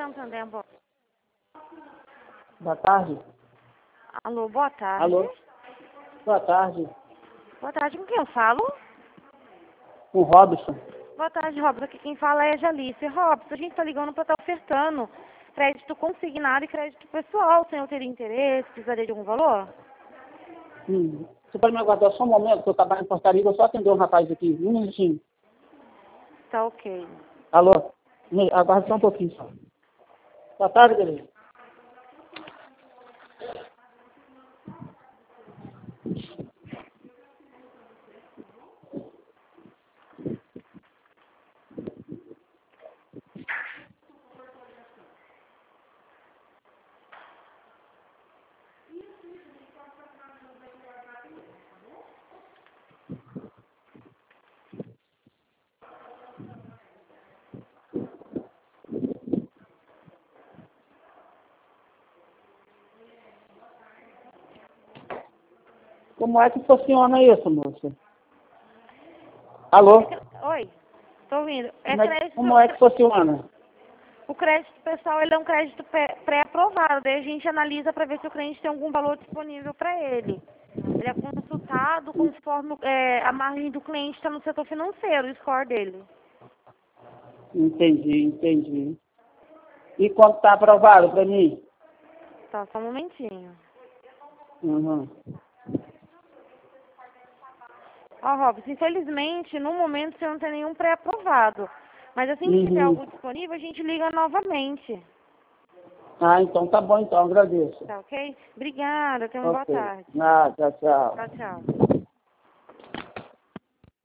Santander, Boa tarde. Alô, boa tarde. Alô. Boa tarde. Boa tarde, com quem eu falo? Com o Robson. Boa tarde, Robson. Aqui quem fala é a Jalice. Robson, a gente tá ligando pra estar ofertando crédito consignado e crédito pessoal. O senhor teria interesse? Precisaria de algum valor? Você pode me aguardar só um momento, que eu trabalho em portaria, eu só atender um rapaz aqui. Um minutinho. Tá ok. Alô. Aguarda só um pouquinho só. Boa tarde, beleza. Como é que funciona isso, moça? Alô? Oi, tô ouvindo. Como é que funciona? O crédito pessoal, ele é um crédito pré-aprovado. Daí a gente analisa para ver se o cliente tem algum valor disponível para ele. Ele é consultado conforme a margem do cliente está no setor financeiro, o score dele. Entendi. E quando está aprovado para mim? Tá, só um momentinho. Uhum. Ó, Robson, infelizmente, no momento você não tem nenhum pré-aprovado. Mas assim que tiver algo disponível, a gente liga novamente. Ah, então tá bom, então, agradeço. Tá ok? Obrigada, tenha uma boa tarde. Tchau. Tchau, tchau.